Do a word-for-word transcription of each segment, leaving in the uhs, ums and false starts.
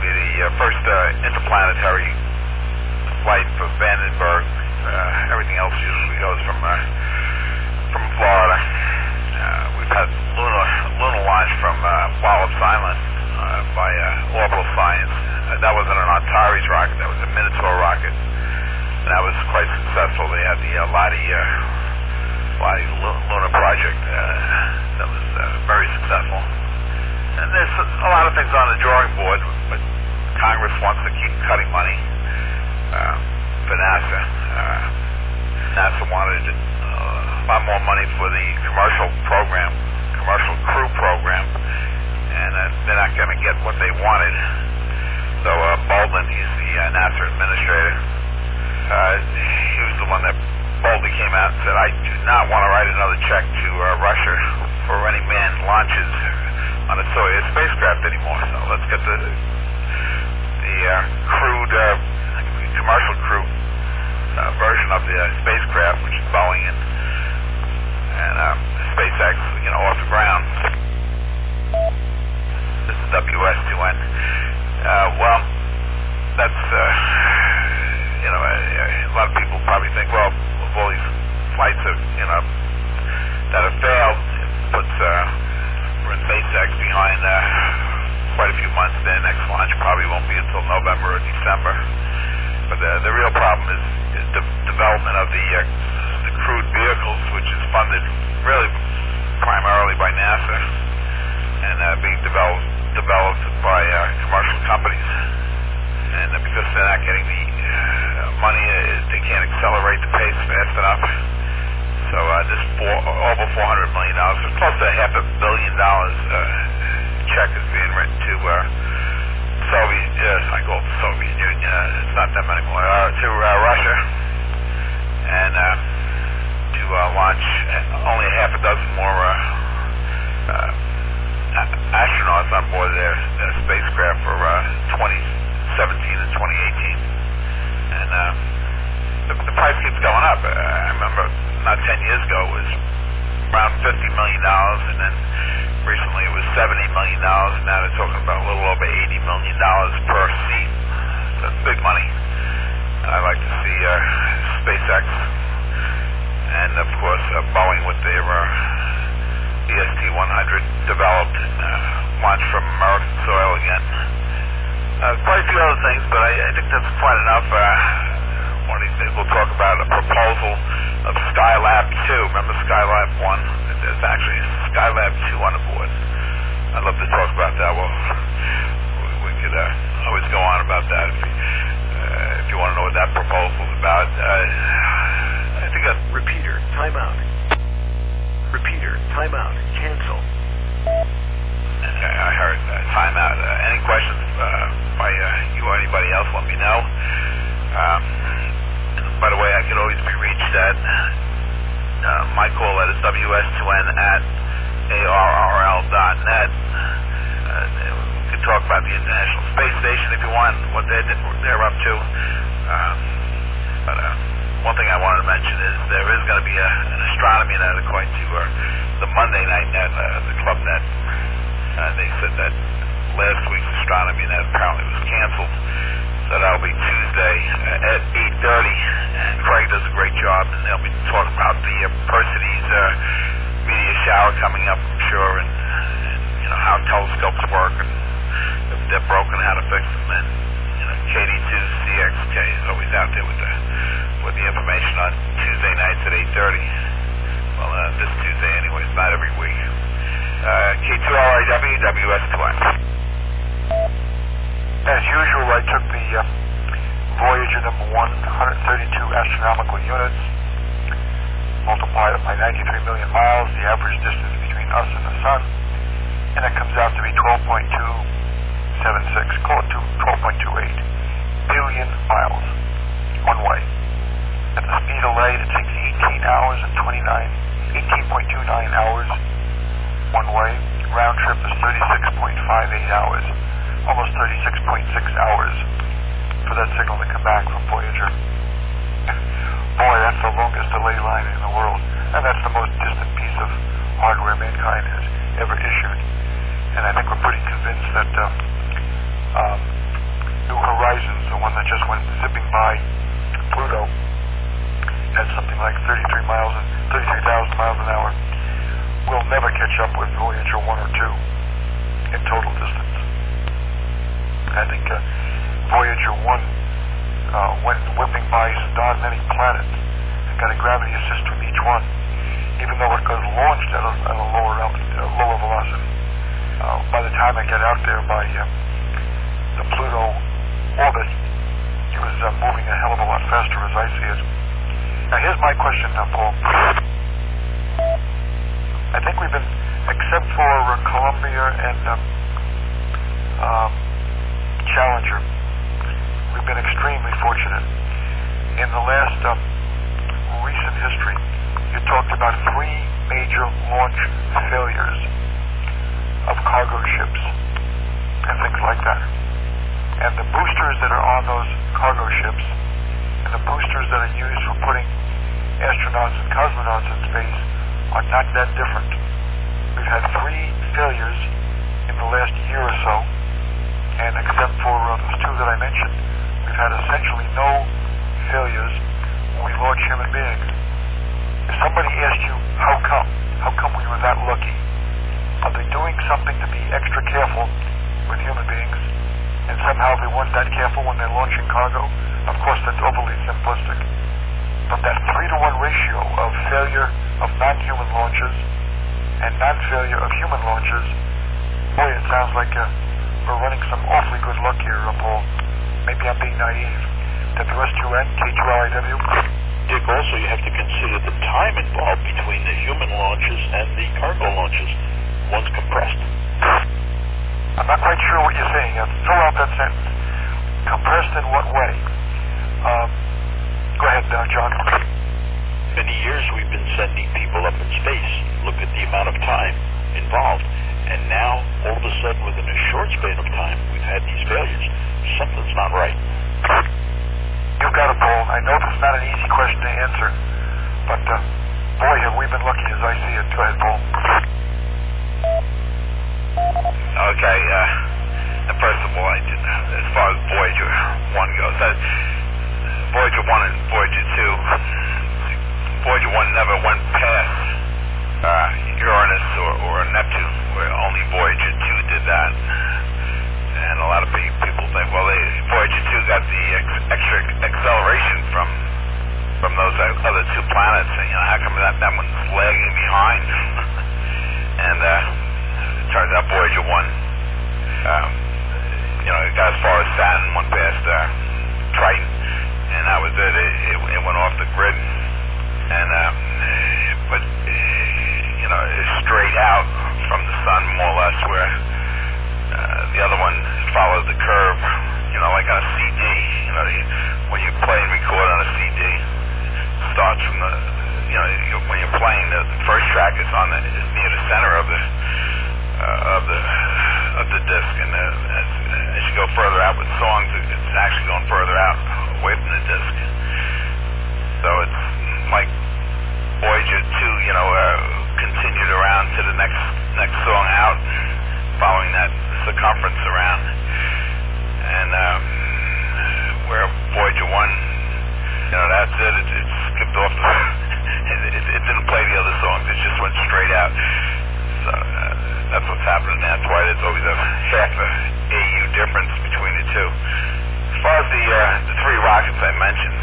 be the uh, first uh, interplanetary flight for Vandenberg. Uh, everything else usually goes from uh, from Florida. Uh, we've had lunar lunar launch from uh, Wallops Island uh, by uh, Orbital Science. Uh, that wasn't an Antares rocket. That was a Minotaur rocket. And that was quite successful. They had the uh, Lottie, uh, Lottie Lunar Project. Uh, that was uh, very successful. And there's a lot of things on the drawing board, but Congress wants to keep cutting money uh, for NASA. Uh, NASA wanted uh, a lot more money for the commercial program, commercial crew program, and uh, they're not going to get what they wanted. So uh, Baldwin, he's the uh, NASA administrator. Uh, he was the one that boldly came out and said, I do not want to write another check to uh, Russia for any manned launches on a Soyuz spacecraft anymore. So let's get the the uh, crewed, uh, commercial crew uh, version of the uh, spacecraft, which is Boeing and, and uh, SpaceX, you know, off the ground. This is W S two N. Uh, well, that's, uh, you know, a, a lot of people probably think, well, of all these flights of, you know, that have failed, it puts uh, SpaceX behind uh, quite a few months. Their next launch probably won't be until November or December. But the, the real problem is, is the development of the, uh, the crewed vehicles, which is funded really primarily by NASA and uh, being developed developed by uh, commercial companies. And uh, because they're not getting the uh, money, uh, they can't accelerate the pace fast enough. So uh, this four, over four hundred million dollars, close to half a billion dollars uh, check is being written to uh, Soviet, uh, I call it the Soviet Union, uh, it's not them anymore, uh, to uh, Russia, and uh, to uh, launch only a half a dozen more uh, uh, astronauts on board their, their spacecraft for uh, twenty seventeen and twenty eighteen. And uh, the, the price keeps going up. Uh, I remember not ten years ago it was around fifty million dollars, and then recently it was seventy million dollars, and now they're talking about a little over eighty million dollars per seat. So that's big money. And I'd like to see uh, SpaceX and, of course, uh, Boeing with their uh, E S T one hundred developed, uh, launched from American soil again. Uh, quite a few other things, but I, I think that's quite enough. Uh, one of these days we'll talk about a proposal of Skylab two. Remember Skylab one? There's actually Skylab two on the board. I'd love to talk about that. Well, we, we could uh, always go on about that if, uh, if you want to know what that proposal's about. Uh, I think that's... Repeater, timeout. Repeater, timeout, cancel. I heard uh, timeout. Uh, any questions uh, by uh, you or anybody else, let me know. Um, by the way, I can always be reached at uh, my call at is W S two N at A R R L dot net. Uh, we can talk about the International Space Station if you want, what they're, they're up to. Um, but uh, one thing I wanted to mention is there is going to be a, an astronomy net according to uh, the Monday night net, uh, the club net. Uh, they said that last week's astronomy net apparently was canceled, so that'll be Tuesday uh, at eight thirty, and Craig does a great job, and they'll be talking about the uh, Perseus uh, meteor shower coming up, I'm sure, and, and you know how telescopes work, and if they're broken, how to fix them, and you know K D two C X K is always out there with the with the information on Tuesday nights at eight thirty. Well, uh, this Tuesday anyway, it's not every week. Uh, K two R I W, W S two N. As usual, I took the uh, Voyager number one, one hundred thirty-two astronomical units, multiplied it by ninety-three million miles, the average distance between us and the sun, and it comes out to be twelve point two seven six, call it twelve point two eight billion miles, one way. At the speed of light, it takes eighteen hours and twenty-nine, eighteen point two nine hours one way. Round trip is thirty-six point five eight hours, almost thirty-six point six hours for that signal to come back from Voyager. Boy, that's the longest delay line in the world, and that's the most distant piece of hardware mankind has ever issued. And I think we're pretty convinced that uh, um, like thirty-three miles, thirty-three thousand miles an hour, will never catch up with Voyager one or two in total distance. I think uh, Voyager one uh, went whipping by darn many planets and got a gravity assist from each one, even though it was launched at a, at a lower, uh, lower velocity. Uh, by the time I get out there by uh, the Pluto orbit, he was uh, moving a hell of a lot faster as I see it. Now here's my question now, Paul. I think we've been, except for uh, Columbia and um, um, Challenger, we've been extremely fortunate. In the last um, recent history, you talked about three major launch failures of cargo ships and things like that. And the boosters that are on those cargo ships and the boosters that are used for putting astronauts and cosmonauts in space are not that different. We've had three failures in the last year or so, and except for uh, those two that I mentioned, we've had essentially no failures when we launch human beings. If somebody asked you, how come? How come we were that lucky? Are they doing something to be extra careful with human beings, and somehow they weren't that careful when they're launching cargo? Of course, that's overly simplistic. But that three to one ratio of failure of non-human launches and non-failure of human launches, boy, it sounds like uh, we're running some awfully good luck here, uh, Paul. Maybe I'm being naive. W S two N, K two L I W. Dick, also you have to consider the time involved between the human launches and the cargo launches. One's compressed. I'm not quite sure what you're saying. Uh, fill out that sentence. Compressed in what way? Um, go ahead, uh, John. Many years we've been sending people up in space. Look at the amount of time involved. And now, all of a sudden, within a short span of time, we've had these failures. Something's not right. You've got it, Paul. I know this is not an easy question to answer, but uh, boy, have we been lucky as I see it. Go ahead, Paul. Okay, uh, first of all, I did, as far as Voyager one goes, that Voyager one and Voyager two, Voyager one never went past uh, Uranus or, or Neptune, where only Voyager two did that. And a lot of people think, well, they, Voyager two got the ex- extra acceleration from from those other two planets, and you know, how come that, that one's lagging behind? And uh, it turns out Voyager one, um, you know, it got as far as Saturn, went past uh, Triton, and that was it. It, it. it went off the grid. And um, but you know, straight out from the sun, more or less, where uh, the other one followed the curve, you know, like on a C D. You know, you, when you play and record on a C D, it starts from the, you know, you, when you're playing, the first track is on the, is near the center of the uh, of the of the disc, and uh, as, as you go further out with songs, it's actually going further out away from the disc. So it's like Voyager two, you know, uh, continued around to the next next song out, following that circumference around, and um, where Voyager one, you know, that's it. It, it skipped off. The, it, it, it didn't play the other songs. It just went straight out. So uh, that's what's happening. That's why there's always a half a A U difference between the two. As far as the uh, the three rockets I mentioned,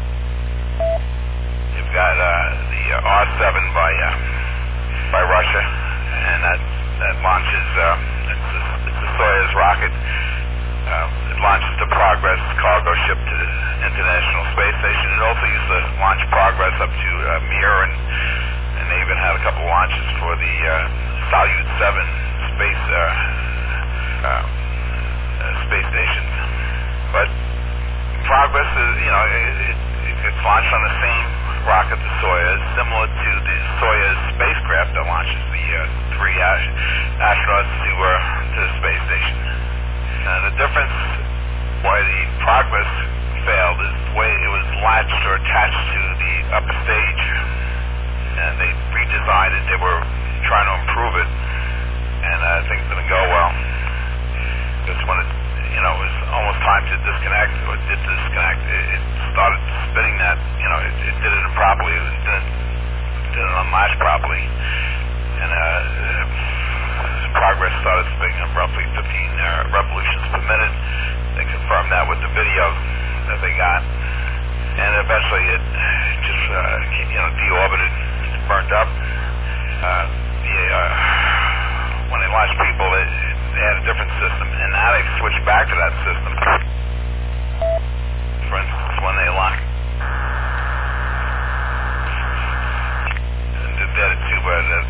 you've got uh, the uh, R seven by uh, by Russia, and that that launches. Uh, it's, a, it's a Soyuz rocket. Uh, it launches the Progress cargo ship to the International Space Station. It also used to launch Progress up to uh, Mir, and, and they even had a couple launches for the uh, Salyut seven space uh, uh, uh, space station. But Progress is, you know, it, it, it's launched on the same rocket, the Soyuz, similar to the Soyuz spacecraft that launches the uh, three ast- astronauts to, uh, to the space station. And the difference why the Progress failed is the way it was latched or attached to the upper stage. And they redesigned it. They were trying to improve it, and uh, things didn't go well. Because when it, you know, it was almost time launch, it disconnected, or it did disconnect. It, it started spinning that, you know, it, it did it improperly. It didn't, didn't unlatch properly. And uh, progress started spinning at roughly fifteen uh, revolutions per minute. They confirmed that with the video that they got. And eventually it just, uh, you know, deorbited, burnt up. Uh, the, uh, when they launched people, they, they had a different system, and now they've switched back to that system. For instance, when they launched, and did that too, but uh,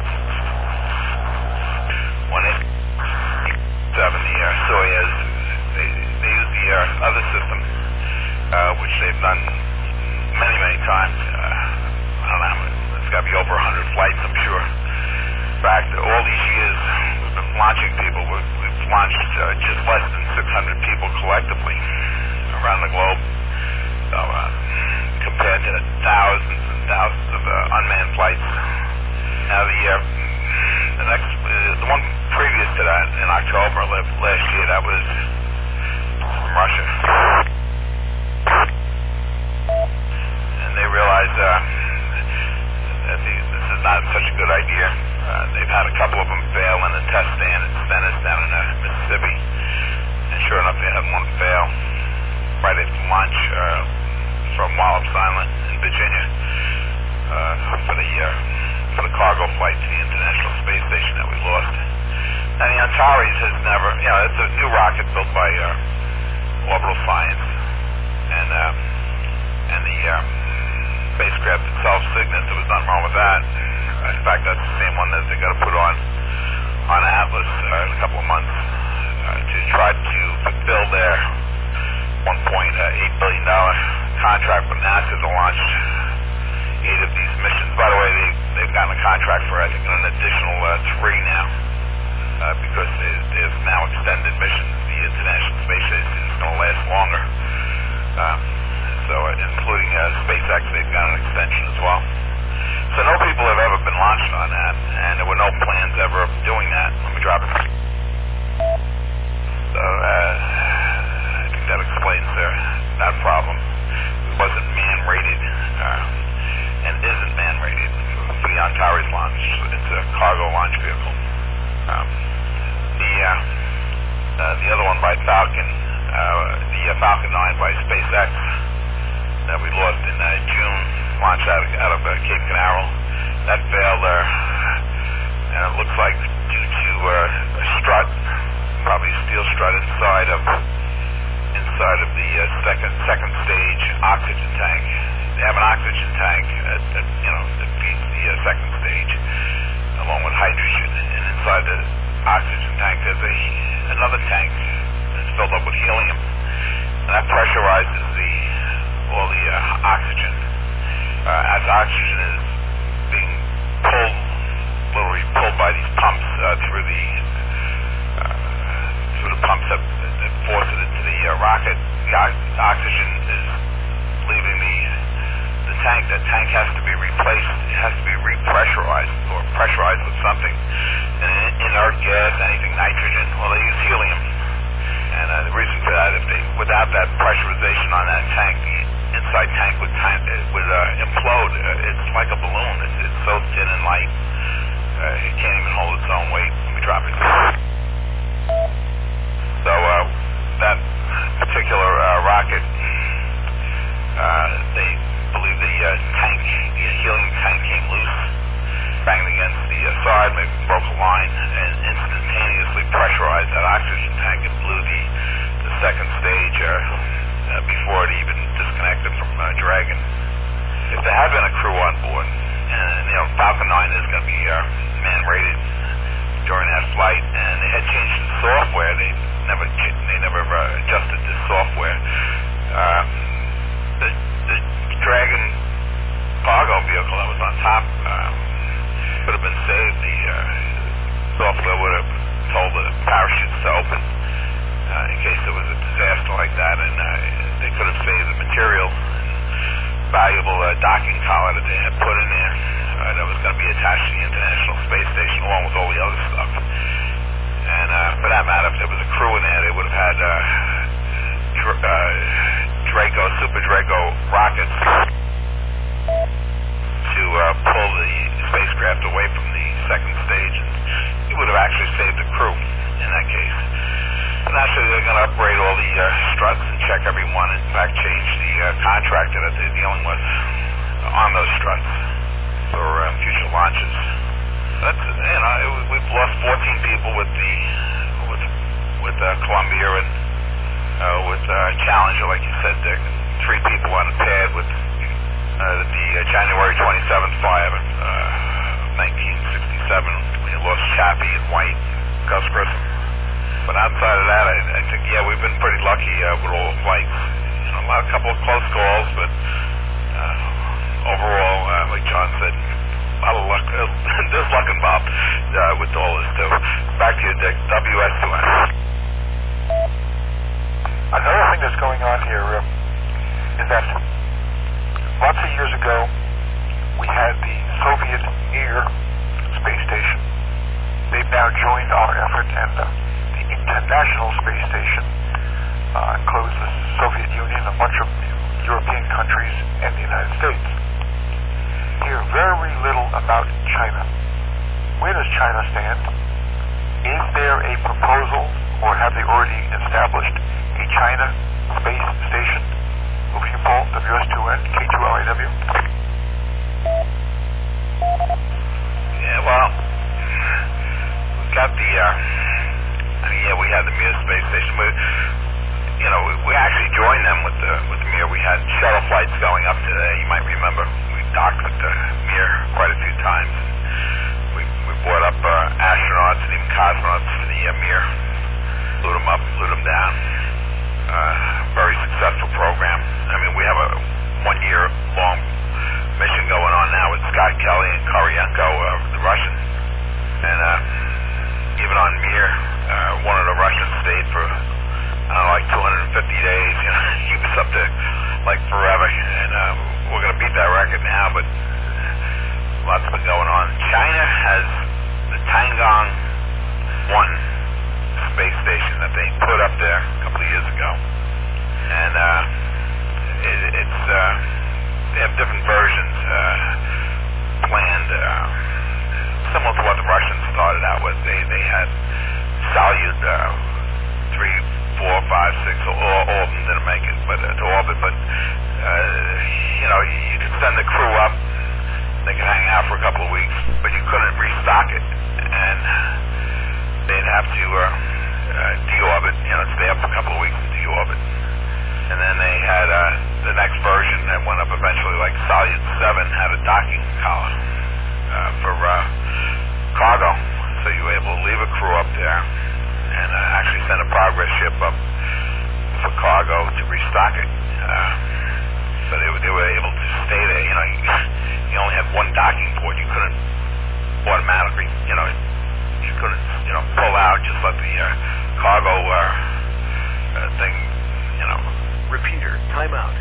when they seven the uh, Soyuz, they, they used the uh, other system, uh, which they've done many, many times. Uh, I don't know, it's got to be over one hundred flights, I'm sure. In fact, all these years we've been launching people. We've, we've launched uh, just less than six hundred people collectively around the globe. So, uh, compared to thousands and thousands of uh, unmanned flights. Now, the uh, the next, uh, the one previous to that in October last year, that was from Russia. And they realized uh, that the, this is not such a good idea. Uh, they've had a couple of them fail in a test stand at Stennis down in uh, Mississippi. And sure enough, they had one fail right at launch uh, from Wallops Island in Virginia uh, for the uh, for the cargo flight to the International Space Station that we lost. And the Antares has never, you know, it's a new rocket built by uh, Orbital Science. And uh, and the uh, spacecraft itself, Cygnus, there was nothing wrong with that. In fact, that's the same one that they're going to put on on Atlas uh, in a couple of months uh, to try to fulfill their one point eight billion dollars contract with NASA to launch eight of these missions. By the way, they, they've gotten a contract for, I think, an additional uh, three now uh, because they, they've now extended missions. The International Space Station is going to last longer. Uh, so uh, including uh, SpaceX, they've got an extension as well. So no people have ever been launched on that, and there were no plans ever of doing that. Let me drop it. So uh, I think that explains uh, that problem. It wasn't man-rated, uh, and isn't man-rated for the Antares launch. It's a cargo launch vehicle. Um, the uh, uh, the other one by Falcon, uh, the uh, Falcon nine by SpaceX that we lost in uh, June, launched out of, out of uh, Cape Canaveral. That failed, uh, and it looks like due to uh, a strut, probably a steel strut inside of inside of the uh, second second stage oxygen tank. They have an oxygen tank at, at, you know, that feeds the uh, second stage along with hydrogen, and inside the oxygen tank there's a another tank that's filled up with helium, and that pressurizes the all the uh, oxygen. Uh, as oxygen is being pulled, literally pulled by these pumps uh, through the uh, through the pumps that, that force it into the uh, rocket, the o- oxygen is leaving the the tank. That tank has to be replaced. It has to be repressurized or pressurized with something. And in, inert gas, anything nitrogen, well, they use helium. And uh, the reason for that, if they without that pressurization on that tank, the inside tank would time, it would uh, implode. Uh, it's like a balloon. It's, it's so thin and light, uh, it can't even hold its own weight. Let me drop it. So uh, that particular uh, rocket, uh, they believe the uh, tank, the helium tank came loose, banged against the uh, side, maybe broke a line, and instantaneously pressurized that oxygen tank and blew the, the second stage uh, uh, before it even disconnected from uh, Dragon. If there had been a crew on board, and you know Falcon nine is going to be uh, man-rated during that flight, and they had changed the software. They never they never uh, adjusted the software. Uh, the, the Dragon cargo vehicle that was on top um, could have been saved. The uh, software would have told the parachutes to open uh, in case there was a disaster like that, and uh, they could have saved the material and valuable uh, docking collar that they had put in there uh, that was going to be attached to the International Space Station along with all the other stuff. And uh, for that matter, if there was a crew in there, they would have had uh, dr- uh, Draco, Super Draco rockets to uh, pull the spacecraft away from the second stage. And he would have actually saved the crew in that case. And actually, they're going to upgrade all the uh, struts and check every one. In fact, change the uh, contractor that they're dealing with on those struts for uh, future launches. That's, you know, it, we've lost fourteen people with the with with uh, Columbia and uh, with uh, Challenger, like you said, Dick. Three people on the pad with uh, the uh, January twenty-seventh fire of uh, nineteen sixty-seven. We lost Chappie and White, Gus Grissom. But outside of that, I, I think, yeah, we've been pretty lucky uh, with all the flights. You know, a lot, a couple of close calls, but uh, overall, uh, like John said, a lot of luck. Uh, there's luck involved uh, with all this, too. Back to you, Dick. W S two N. Another thing that's going on here uh, is that lots of years ago, we had the Soviet Mir space station. They've now joined our effort, and uh, the International Space Station uh, includes the Soviet Union, a bunch of European countries, and the United States. Hear very little about China. Where does China stand? Is there a proposal, or have they already established a China space station? Over to you, Paul, W S two N, K two L I W. Yeah, well, we've got the, uh, I mean, yeah, we had the Mir space station. We, you know, we, we actually joined them with the, with the Mir. We had shuttle flights going up today. You might remember we docked with the Mir quite a few times. We, we brought up uh, astronauts and even cosmonauts to the uh, Mir. Flew them up, flew them down. Uh, very successful program. I mean, we have a one-year-long mission going on now with Scott Kelly and Koryenko, uh, the Russian. And uh, even on Mir, uh, one of the Russians stayed for, I don't know, like two hundred fifty days. You know, he was up there like forever. And uh, we're going to beat that record now, but lots been going on. China has the Tiangong one space station that they put up there a couple of years ago. And uh, it, it's, uh, they have different versions uh, planned, uh, similar to what the Russians started out with. They they had Salyut uh, three, four, five, six, all, all of them didn't make it, but uh, to orbit. But uh, you know, you, you could send the crew up, they could hang out for a couple of weeks, but you couldn't restock it, and they'd have to uh, uh, deorbit. You know, stay up for a couple of weeks and deorbit. And then they had uh, the next version that went up eventually, like Salyut seven, had a docking collar uh, for uh, cargo. So you were able to leave a crew up there and uh, actually send a progress ship up for cargo to restock it. Uh, so they, they were able to stay there. You know, you, you only had one docking port. You couldn't automatically, you know, you couldn't, you know, pull out, just let the uh, cargo uh, uh, thing, you know. Repeater, timeout.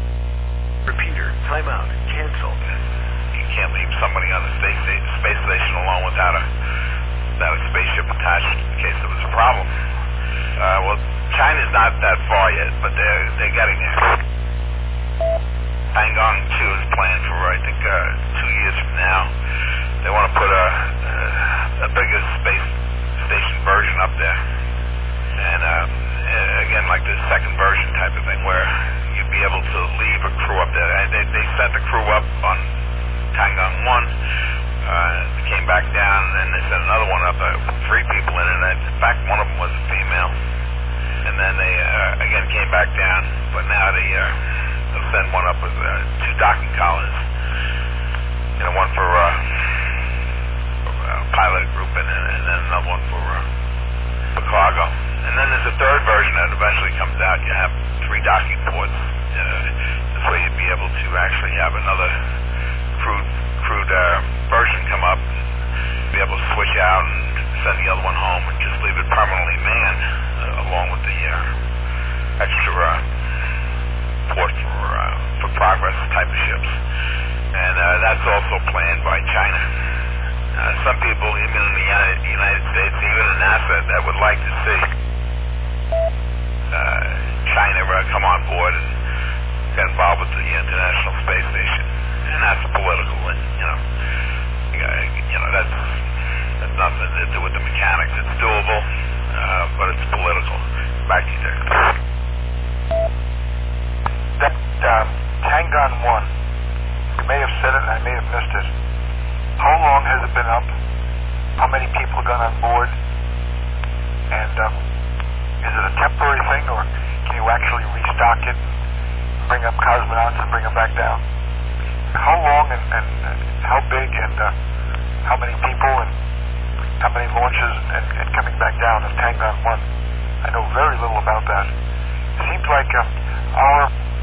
Repeater, timeout. Cancel. You can't leave somebody on the space, space station alone without a, without a spaceship attached in case there was a problem. Uh, well, China's not that far yet, but they're, they're getting there. Tiangong two is planned for, I think, uh, two years from now. They want to put a, a, a bigger space station version up there. And, uh, again, like the second version type of thing, where you'd be able to leave a crew up there. And they, they sent the crew up on Tiangong one, uh, came back down, and then they sent another one up, uh, with three people in it. In fact, one of them was a female. And then they, uh, again, came back down, but now they, uh, they'll send one up with uh, two docking collars. You know, one for, uh, for uh, pilot group, and, and then another one for, uh, for cargo. And then there's a third version that eventually comes out. You have three docking ports. Uh, this way you'd be able to actually have another crewed, crewed uh, version come up, be able to switch out and send the other one home and just leave it permanently manned, uh, along with the uh, extra uh, port for, uh, for progress type of ships. And uh, that's also planned by China. Uh, some people, even in the United, United States, even in NASA, that would like to see Uh, China, a come on board and get involved with the International Space Station. And that's political, and, you know, you know, that's, that's nothing to do with the mechanics. It's doable, uh, but it's political. Back to you, Dick. That uh, Tiangong one, you may have said it and I may have missed it. How long has it been up? How many people got on board? And um, is it a temporary thing, or can you actually restock it, bring up cosmonauts and bring them back down? How long and, and uh, how big and uh, how many people and how many launches and, and coming back down of Tiangong one? I know very little about that. It seems like uh, our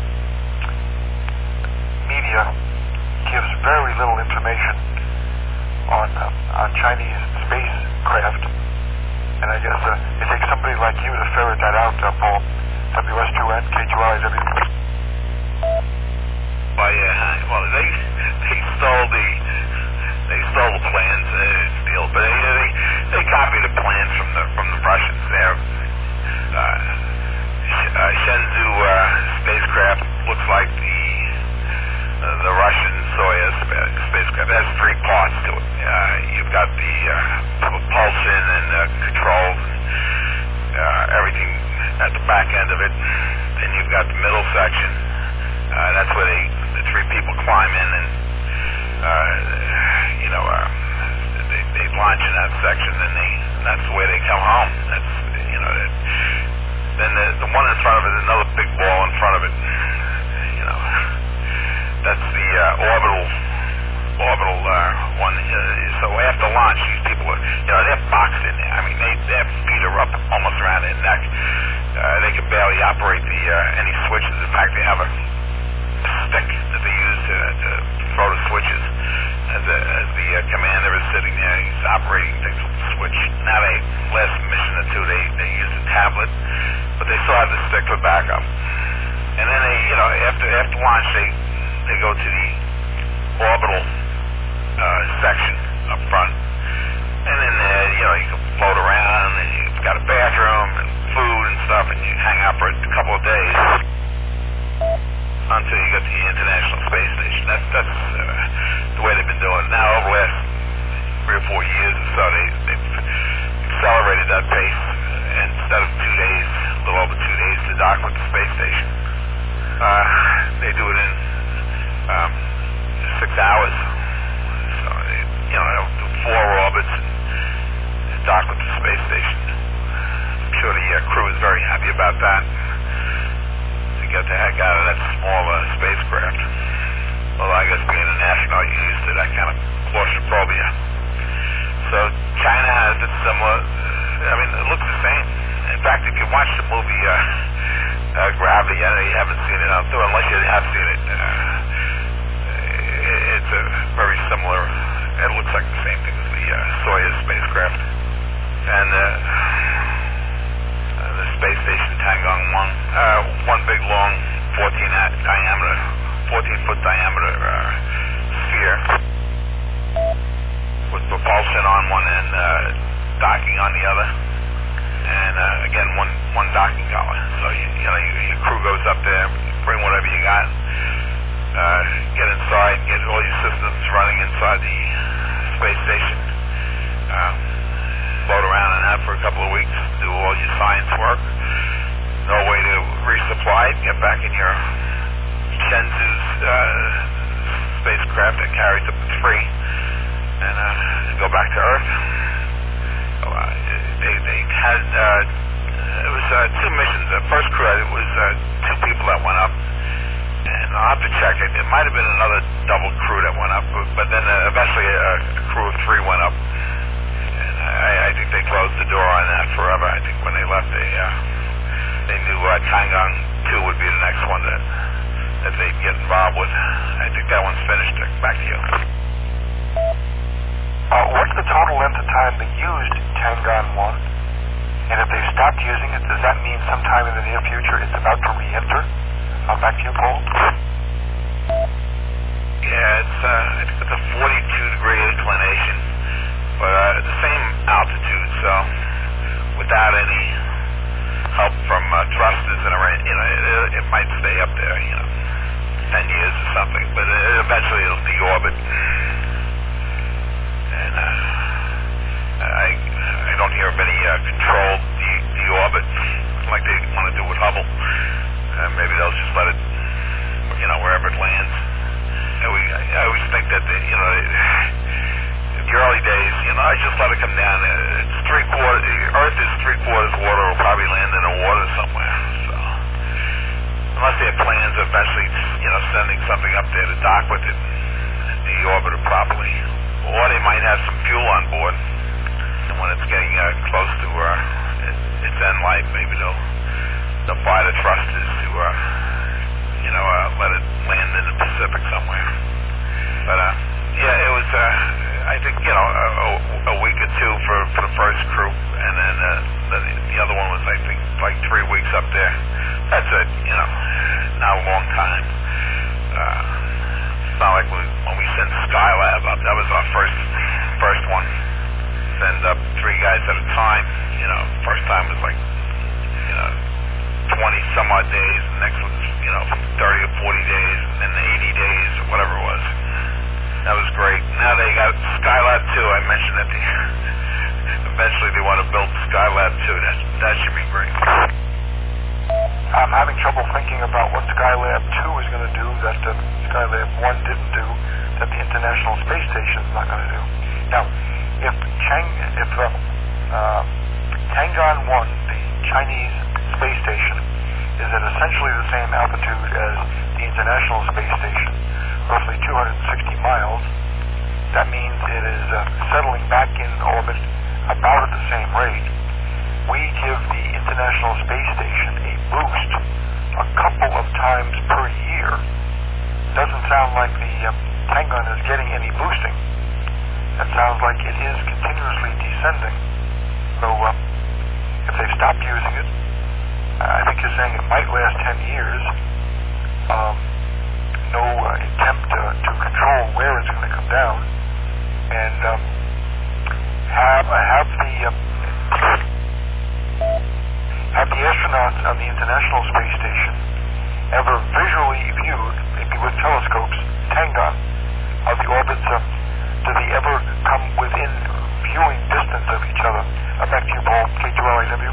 media gives very little information on uh, on Chinese spacecraft, and I guess uh, it takes somebody like you to ferret that out, uh, Paul. W S two N, K two I W. Well, yeah, well, they they stole the they stole the plans, uh, steal, but they, they they copied the plans from the from the Russians there. Uh, uh, Shenzhou uh, spacecraft looks like the uh, the Russian Soyuz spacecraft. It has three parts to it. Uh, you've got the uh, propulsion and uh, controls, uh, everything at the back end of it. Then you've got the middle section. Uh, that's where they, the three people climb in, and uh, you know uh, they, they launch in that section. Then they that's the way they come home. That's you know. That, then the, the one in front of it is another big ball in front of it. You know, that's the uh, orbital orbital uh, one. Uh, so after launch, these people are, you know, they're boxed in there. I mean, they their feet are up almost around their neck. Uh, they can barely operate the uh, any switches. In fact, they have a stick that they use to, to throw the switches. As, a, as the uh, commander is sitting there, he's operating things with the switch. Now, they last mission or two, they they use a tablet, but they still have the stick for backup. And then they, you know, after after launch, they they go to the orbital uh, section up front, and then uh, you know you can float around, and you've got a bathroom and food and stuff, and you hang out for a couple of days until you get to the International Space Station. That's that's uh, the way they've been doing it. Now, over the last three or four years or so, they, they've accelerated that pace. And instead of two days, a little over two days to dock with the space station, uh, they do it in um, six hours. So, they, you know, they'll do four orbits and dock with the space station. I'm sure the uh, crew is very happy about that. Get the heck out of that small uh, spacecraft. Well, I guess being an astronaut, you used to that kind of claustrophobia. So China has it similar. I mean, it looks the same. In fact, if you watch the movie uh, uh, Gravity, I know you haven't seen it out there, unless you have seen it. Uh, it's a very similar. It looks like the same thing as the uh, Soyuz spacecraft. And uh, the space station Tiangong one, uh, one big long fourteen diameter, fourteen foot diameter uh, sphere with propulsion on one end, uh, docking on the other, and uh, again one one docking collar. So you, you know you, your crew goes up there, bring whatever you got, uh, get inside, get all your systems running inside the space station. Uh, float around in that for a couple of weeks, do all your science work, no way to resupply it, get back in your Shenzhou's uh, spacecraft that carries up to three, and uh, go back to Earth. So, uh, they, they had, uh, it was uh, two missions. The first crew, it was uh, two people that went up, and I'll have to check it. It might have been another double crew that went up, but, but then uh, eventually a, a crew of three went up. I, I think they closed the door on that forever. I think when they left, they uh, they knew uh, Tiangong two would be the next one that that they'd get involved with. I think that one's finished. Back to you. Uh, what's the total length of time they used Tiangong one? And if they stopped using it, does that mean sometime in the near future it's about to re-enter? Uh, back to you, Paul. Yeah, it's uh, I think it's a forty-two degree inclination. But uh, the same altitude, so without any help from uh, thrusters and you know, it, it might stay up there, you know, ten years or something, but uh, eventually it'll deorbit. And uh, I I don't hear of any uh, controlled de- deorbit like they want to do with Hubble. Uh, maybe they'll just let it, you know, wherever it lands. And we, I always think that, the, you know, in the early days, you know, I just let it come down. It's three quarters, Earth is three quarters water, will probably land in the water somewhere. So, unless they have plans of eventually, you know, sending something up there to dock with it and deorbit it properly. Or they might have some fuel on board. And when it's getting uh, close to uh, its end life, maybe they'll, they'll fire the thrusters to, uh, you know, uh, let it land in the Pacific somewhere. But, uh, yeah, it was, uh, I think, you know, a, a week or two for, for the first crew. And then uh, the, the other one was, I think, like three weeks up there. That's it, you know, not a long time. Uh, it's not like we, when we sent Skylab up, that was our first, first one. Send up three guys at a time. You know, first time was like, you know, twenty some odd days. The next was, you know, thirty or forty days, and then eighty days or whatever it was. That was great. Now they got Skylab two. I mentioned that the, eventually they want to build Skylab two. That, that should be great. I'm having trouble thinking about what Skylab two is going to do that uh, Skylab one didn't do, that the International Space Station is not going to do. Now, if Chang, if uh, uh, Tiangong one, the Chinese space station, is at essentially the same altitude as the International Space Station, roughly two hundred sixty miles, that means it is uh, settling back in orbit about at the same rate. We give the International Space Station a boost a couple of times per year. Doesn't sound like the uh, Tiangong is getting any boosting. That sounds like it is continuously descending. So uh, if they stop using it, I think you're saying it might last ten years. Um, no uh, attempt uh, to control where it's going to come down. And um, have, uh, have the... Uh, Have the astronauts on the International Space Station ever visually viewed, maybe with telescopes, Tiangong, of the orbits? Uh, do they ever come within viewing distance of each other? Uh, back to you, Paul, K two L A W.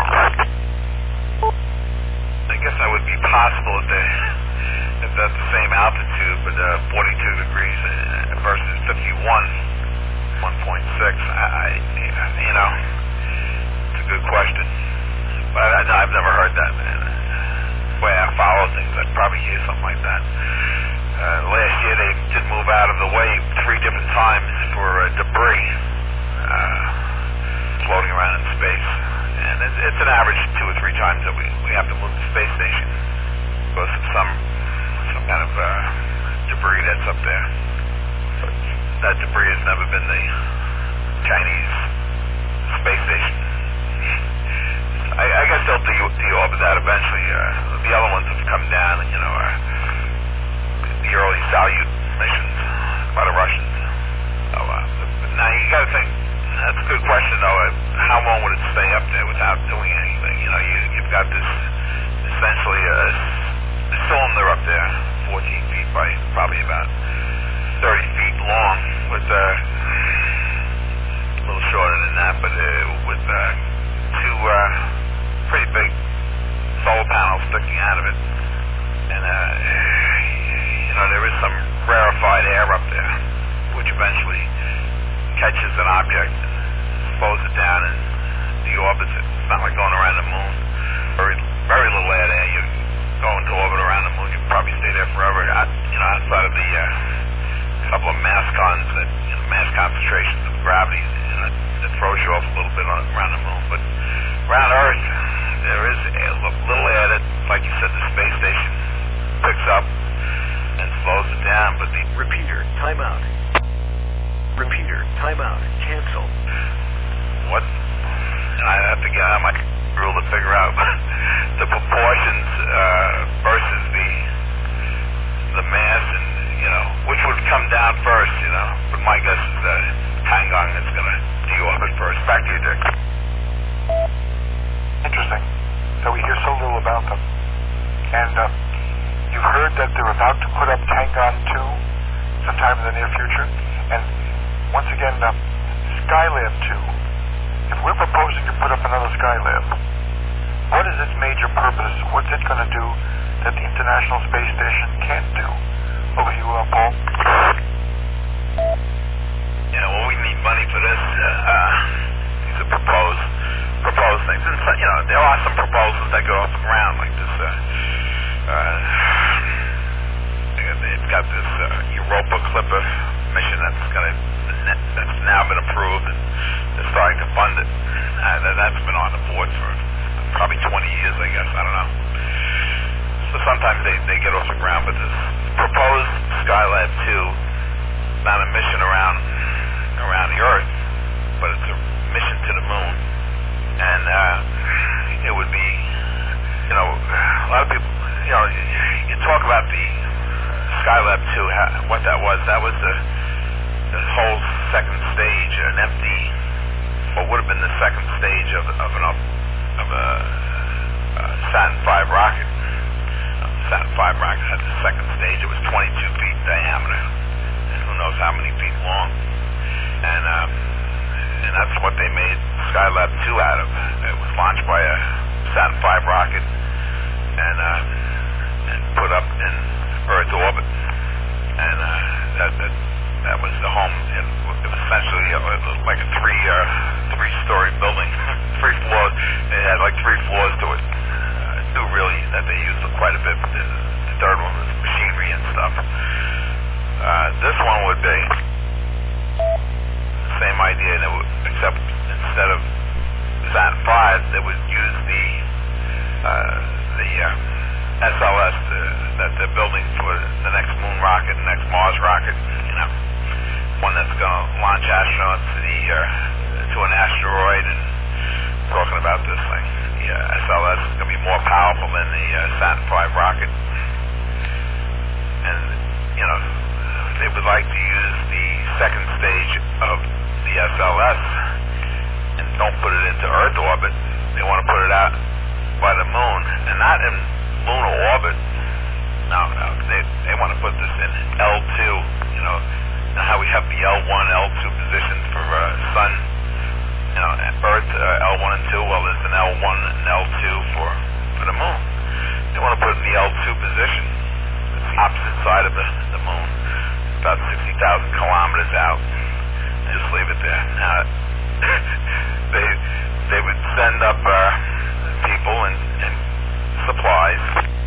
I guess that would be possible if, they, if that's the same altitude, but uh, forty-two degrees versus fifty-one, one point six. I, you know, it's a good question. But I, I've never heard that, man. The way I follow things, I'd probably hear something like that. Uh, last year they did move out of the way three different times for uh, debris uh, floating around in space. And it, it's an average two or three times that we, we have to move the space station because of some, some kind of uh, debris that's up there. But that debris has never been the Chinese space station. I, I guess they'll de- deorbit that eventually. Uh, the other ones have come down, you know, uh, the early Salyut missions by the Russians. So, uh, but now you got to think, that's a good question, though. Uh, how long would it stay up there without doing anything? You know, you, you've got this essentially a, a cylinder up there, fourteen feet by probably about thirty feet long, with uh, a little shorter than that, but uh, with uh, two. Uh, pretty big solar panels sticking out of it. And, uh, you know, there is some rarefied air up there, which eventually catches an object and slows it down and deorbits it. It's not like going around the moon. Very, very little air there. You go into orbit around the moon, you probably stay there forever. Out, you know, outside of the uh, couple of mass cons, that, you know, mass concentrations of gravity, you know, that throws you off a little bit on, around the moon. But around Earth, there is a little air that, like you said, the space station picks up and slows it down, but the... Repeater, timeout. Repeater, timeout, cancel. What? And I have to get on my rule to figure out the proportions uh, versus the the mass, and, you know, which would come down first, you know. But my guess is that Tiangong is going to deorbit first. Back to you, Dick. Interesting. So we hear so little about them. And uh, we've heard that they're about to put up Tangon two sometime in the near future. And once again, uh, Skylab two, if we're proposing to put up another Skylab, what is its major purpose? What's it going to do that the International Space Station can't do? Over to you, uh, Paul. Yeah, well, we need money for this. Uh, uh, these are proposed, proposed things. And, so, you know, there are some proposals that go off the ground, like this, uh, uh, they've got this uh, Europa Clipper mission that's going to, that's now been approved, and they're starting to fund it. Uh, that's been on the board for probably twenty years, I guess. I don't know. So sometimes they, they get off the ground, but this proposed Skylab two, not a mission around around the Earth, but it's a mission to the moon. And uh, it would be, you know, a lot of people, you know, you, you talk about the Skylab two, how, what that was. That was the, the whole second stage, an empty, what would have been the second stage of, of an of a, a Saturn five rocket. Saturn five rocket had the second stage. It was twenty-two feet diameter, and who knows how many feet long. And um, and that's what they made Skylab two out of. It was launched by a Saturn five rocket and uh, and put up in Earth orbit. And uh, that, that that was the home. It, it was essentially uh, like a three uh, three story building, three floors. It had like three floors to it. Uh, do really that they used quite a bit. The, the third one was machinery and stuff. Uh, this one would be the same idea, that would, except instead of Saturn five, they would use the uh, the uh, S L S uh, that they're building for the next moon rocket, the next Mars rocket. You know, one that's going to launch astronauts to the uh, to an asteroid. And talking about this thing, the uh, S L S is going to be more powerful than the uh, Saturn five rocket. And you know, they would like to use the second stage of the S L S and don't put it into Earth orbit. They want to put it out by the moon, and not in lunar orbit. No, no, they they want to put this in L two. You know, now how we have the L one, L two positions for uh, Sun, you know, Earth, uh, L one and two. Well, there's an L one and L two for for the moon. They want to put it in the L two position. It's the opposite side of the the moon, about sixty thousand kilometers out. Just leave it there. Now, they they would send up uh, people and, and supplies,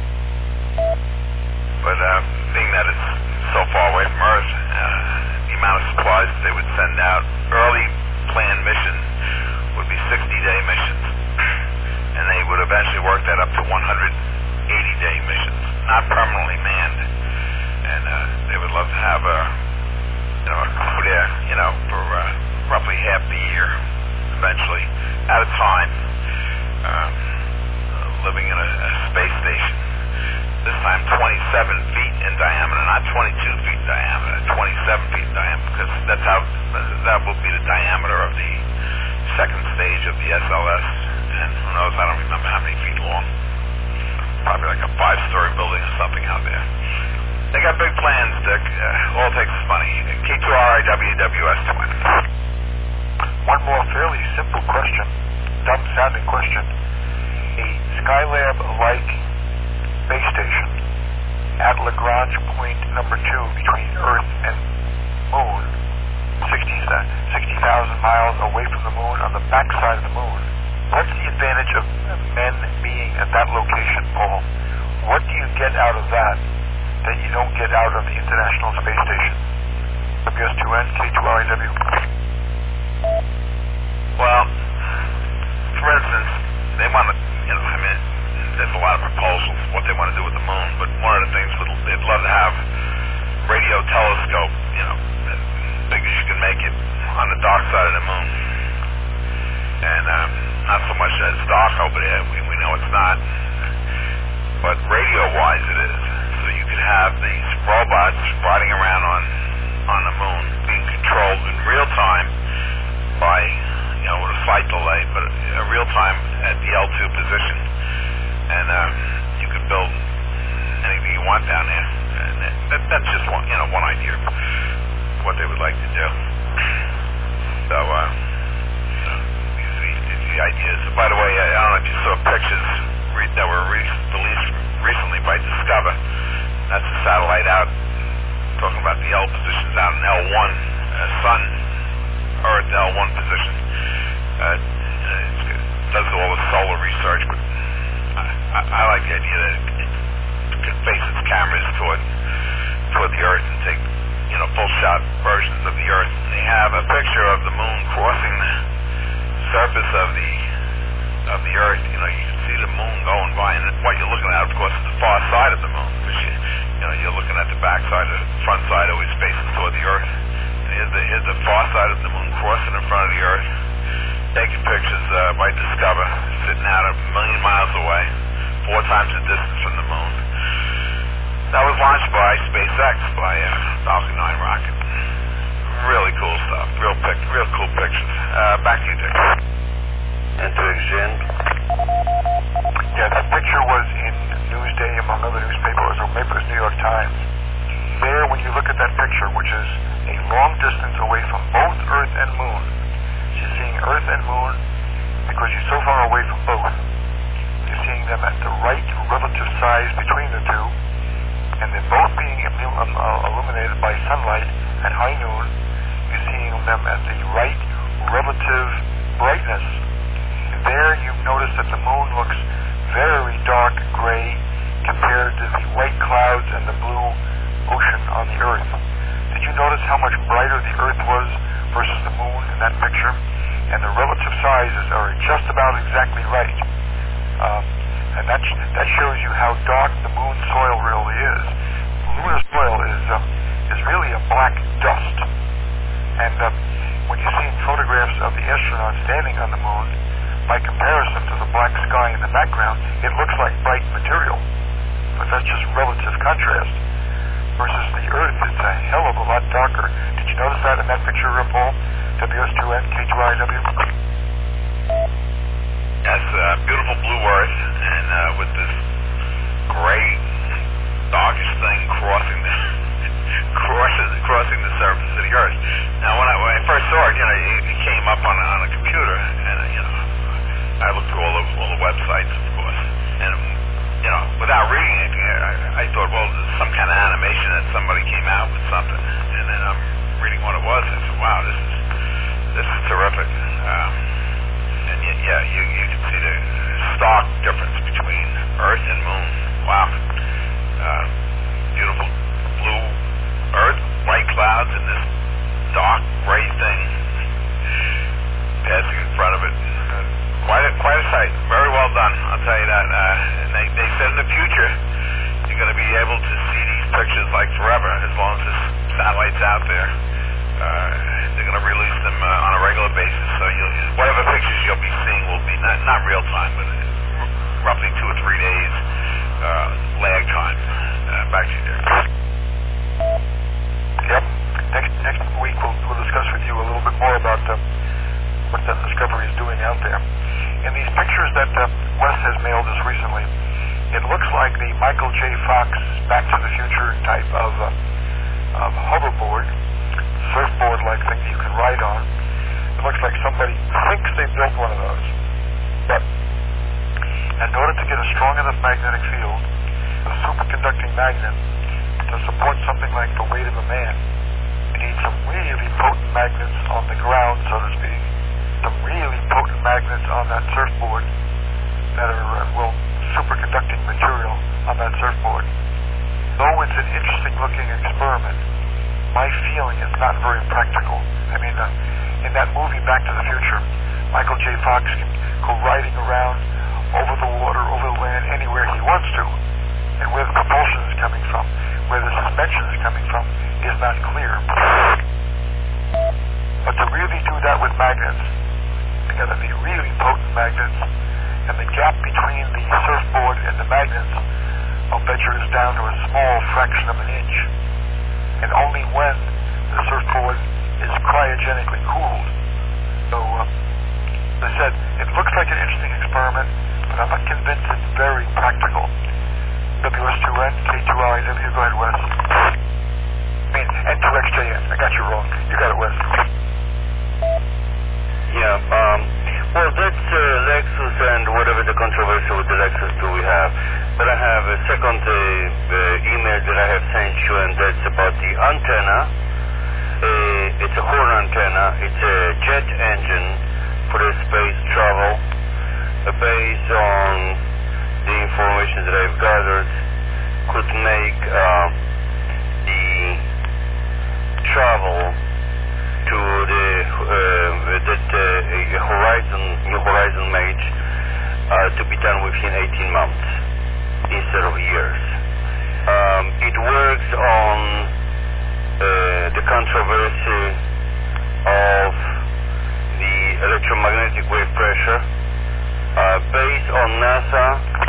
but uh, being that it's so far away from Earth, uh, the amount of supplies they would send out, early planned missions would be sixty day missions, and they would eventually work that up to one hundred eighty day missions, not permanently manned. And uh, they would love to have a, you know, a crew there, you know, for uh, roughly half the year, eventually, at a time, um, living in a, a space station. This time twenty-seven feet in diameter, not twenty-two feet in diameter, twenty-seven feet in diameter, because that's how, that will be the diameter of the second stage of the S L S. And who knows, I don't remember how many feet long. Probably like a five-story building or something out there. They got big plans, Dick. Uh, all it takes is money. K two R I W W S twin. One more fairly simple question, dumb-sounding question. A Skylab-like base station at Lagrange point number two between Earth and Moon, sixty thousand miles away from the Moon on the backside of the Moon. What's the advantage of men being at that location, Paul? What do you get out of that that you don't get out of the International Space Station? W S two N, K two R I W. Well, for instance, they want to, you know, I mean, there's a lot of proposals what they want to do with the moon, but one of the things would, they'd love to have radio telescope, you know, as big as you can make it on the dark side of the moon. And um, not so much that it's dark over there, we, we know it's not, but radio-wise it is. So you could have these robots riding around on, on the moon, being controlled in real time by, you know, with a slight delay, but a real time at the L two position. And um, you could build anything you want want down there. And that, that's just one, you know, one idea of what they would like to do. So, uh, you know, these, these, these ideas. By the way, I don't know if you saw pictures re- that were re- released recently by Discover. That's a satellite out talking about the L positions out in L one, uh, Sun, Earth L one position. Uh, it does all the solar research, but I, I, I like the idea that it, it could face its cameras toward toward the Earth and take, you know, full shot versions of the Earth. And they have a picture of the moon crossing the surface of the of the Earth. You know, you can see the moon going by, and what you're looking at, of course, is the far side of the moon, because you, you know, you're looking at the back side, the front side always faces toward the Earth. And here's the here's the far side of the moon crossing in front of the Earth, taking pictures uh, by Discover, sitting out a million miles away, four times the distance from the moon. That was launched by SpaceX, by a Falcon nine rocket. Really cool stuff. Real pic, real cool pictures. Uh, back to you, Dick. And to extend. Yeah, that picture was in Newsday, among other newspapers, or maybe it was New York Times. There, when you look at that picture, which is a long distance away from both Earth and Moon, you're seeing Earth and Moon because you're so far away from both. You're seeing them at the right relative size between the two, and they're both being um, uh, illuminated by sunlight at high noon. You're seeing them at the right relative brightness. And there you've noticed that the moon looks very dark gray compared to the white clouds and the blue ocean on the Earth. Did you notice how much brighter the Earth was versus the moon in that picture? And the relative sizes are just about exactly right. Um, and that, sh- that shows you how dark the moon soil really is. Lunar soil is um, is really a black dust. And um, when you're seeing photographs of the astronauts standing on the moon, by comparison to the black sky in the background, it looks like bright material. But that's just relative contrast. Versus the Earth, it's a hell of a lot darker. Did you notice that in that picture, Paul? W S two N, K two I W? Yes, uh, beautiful blue Earth, and uh, with this gray, darkish thing crossing the crossing, crossing the surface of the Earth. Now, when I, when I first saw it, you know, it, it came up on a, on a computer, and uh, you know, I looked through all the all the websites, of course, and you know, without reading it, I, I thought, well, this is some kind of animation that somebody came out with something, and then I'm reading what it was, and I said, wow, this is this is terrific. Um, And yeah, you, you can see the stark difference between Earth and Moon. Wow. Uh, beautiful blue Earth, white clouds, and this dark gray thing passing in front of it. Uh, quite a quite a sight. Very well done, I'll tell you that. Uh, and they, they said in the future you're going to be able to see these pictures like forever, as long as this satellite's out there. Uh, they're going to release them uh, on a regular basis, so you'll, whatever pictures you'll be seeing will be not, not real time, but r- roughly two or three days uh, lag time. Uh, back to you, Derek. Yep. Next next week we'll, we'll discuss with you a little bit more about uh, what the Discovery is doing out there. In these pictures that uh, Wes has mailed us recently, it looks like the Michael J. Fox Back to the Future type of, uh, of hoverboard, surfboard-like thing that you can ride on. It looks like somebody thinks they built one of those. But in order to get a strong enough magnetic field, a superconducting magnet, to support something like the weight of a man, you need some really potent magnets on the ground, so to speak, some really potent magnets on that surfboard that are, uh, well, superconducting material on that surfboard. Though it's an interesting-looking experiment, my feeling is not very practical. I mean, uh, in that movie Back to the Future, Michael J. Fox can go riding around over the water, over the land, anywhere he wants to. And where the propulsion is coming from, where the suspension is coming from, is not clear. But to really do that with magnets, they got to be really potent magnets, and the gap between the surfboard and the magnets, I'll bet you is down to a small fraction of an inch. And only when the surfboard is cryogenically cooled. So, uh, as I said, it looks like an interesting experiment, but I'm not convinced it's very practical. W S two N, K two L I W. Go ahead, Wes. I mean, N two X J N. I got you wrong. You got it, Wes. Yeah, um, well, that's uh, Lexus and whatever the controversy with the Lexus two we have. But I have a second uh, uh, email that I have sent you, and that's about the antenna. Uh, it's a horn antenna. It's a jet engine for the space travel. Uh, based on the information that I've gathered, could make uh, the travel to the uh, that uh, Horizon, New Horizon made uh, to be done within eighteen months instead of years. Um, it works on uh, the controversy of the electromagnetic wave pressure uh, based on NASA.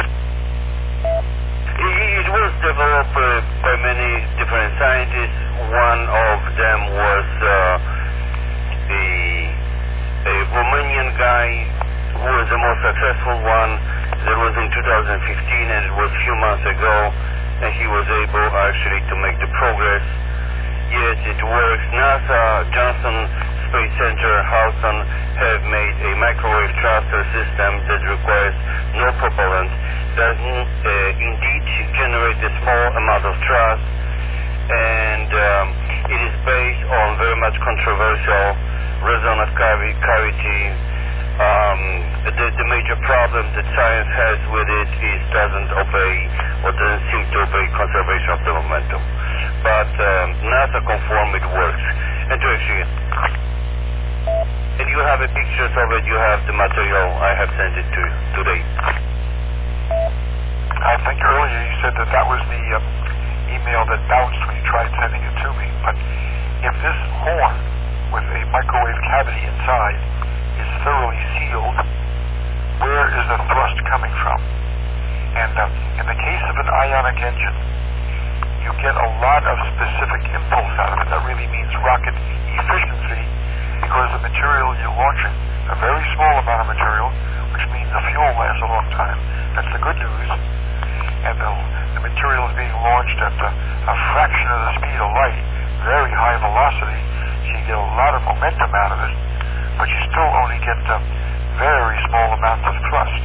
It, it was developed uh, by many different scientists. One of them was uh, a, a Romanian guy who was the most successful one. That was in two thousand fifteen, and it was a few months ago, and he was able actually to make the progress. Yes, it works. NASA, Johnson Space Center, Houston have made a microwave thruster system that requires no propellant, that uh, indeed generate a small amount of thrust, and um, it is based on very much controversial resonant cavi- cavity. Um, the, the major problem that science has with it is doesn't obey or doesn't seem to obey conservation of the momentum. But um, NASA confirm it works. And to actually, and you have a pictures of it, you have the material, I have sent it to you today. I think earlier you said that that was the uh, email that bounced when you tried sending it to me. But if this horn with a microwave cavity inside is thoroughly sealed, where is the thrust coming from? And uh, in the case of an ionic engine, you get a lot of specific impulse out of it. That really means rocket efficiency, because the material you're launching, a very small amount of material, which means the fuel lasts a long time. That's the good news. And the, the material is being launched at a, a fraction of the speed of light, very high velocity, so you get a lot of momentum out of it, but you still only get uh, very small amounts of thrust.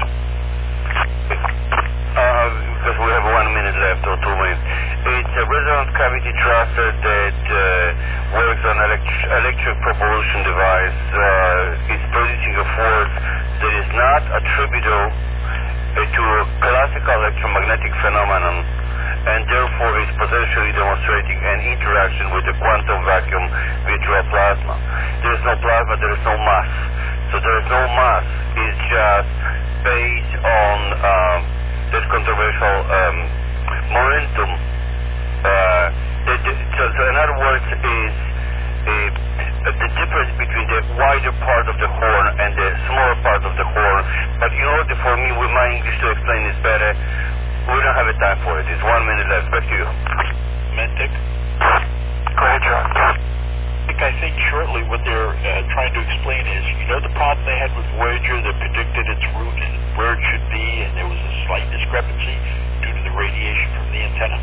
Uh, because we have one minute left or two minutes. It's a resonant cavity thruster that uh, works on elect- electric propulsion device. Uh, it's producing a force that is not attributable uh, to a classical electromagnetic phenomenon, and therefore is potentially demonstrating an interaction with the quantum vacuum virtual plasma. There is no plasma, there is no mass. So there is no mass. It's just based on uh, this controversial um, momentum. Uh, the, the, so, so in other words, is a, a, the difference between the wider part of the horn and the smaller part of the horn. But in order for me, with my English, to explain this better, we don't have a time for it. It's one minute left. Back to you. Mentic? Go ahead, John. I think shortly what they're uh, trying to explain is, you know the problem they had with Voyager that predicted its route and where it should be, and there was a slight discrepancy due to the radiation from the antenna?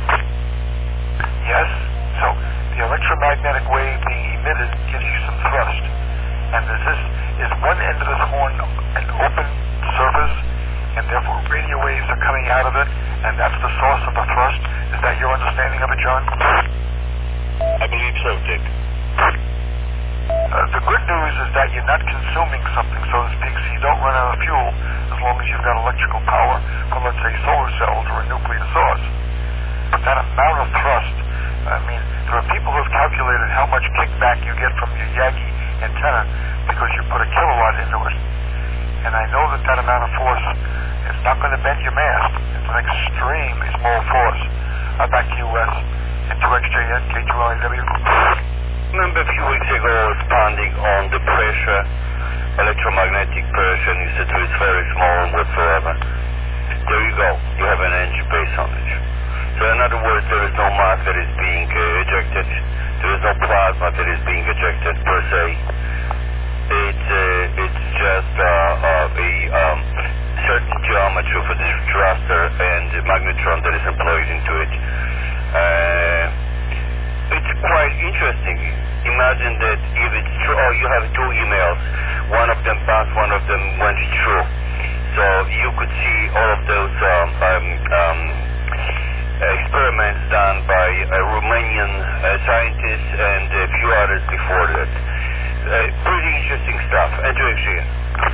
Yes. So the electromagnetic wave being emitted gives you some thrust. And is this is one end of this horn an open surface, and therefore radio waves are coming out of it, and that's the source of the thrust? Is that your understanding of it, John? I believe so, Dick. Uh, the good news is that you're not consuming something, so to speak, so you don't run out of fuel as long as you've got electrical power from, let's say, solar cells or a nuclear source. But that amount of thrust, I mean, there are people who have calculated how much kickback you get from your Yagi antenna because you put a kilowatt into it. And I know that that amount of force is not going to bend your mast. It's an extremely small force. Uh, back to you, Wes. N two X J N, K two L I W. Remember a few weeks ago responding on the pressure, electromagnetic pressure, and you said it's very small whatsoever. There you go. You have an engine based on it. So in other words, there is no mass that is being uh, ejected. There is no plasma that is being ejected per se. It's, uh, it's just uh, uh, a um, certain jump geometry for the thruster and the magnetron that is employed into it. Uh, it's quite interesting. Imagine that if it's true, oh, you have two emails, one of them passed, one of them went through. So you could see all of those um, um, um, experiments done by a Romanian uh, scientist and a few others before that. Uh, pretty interesting stuff. Enter again.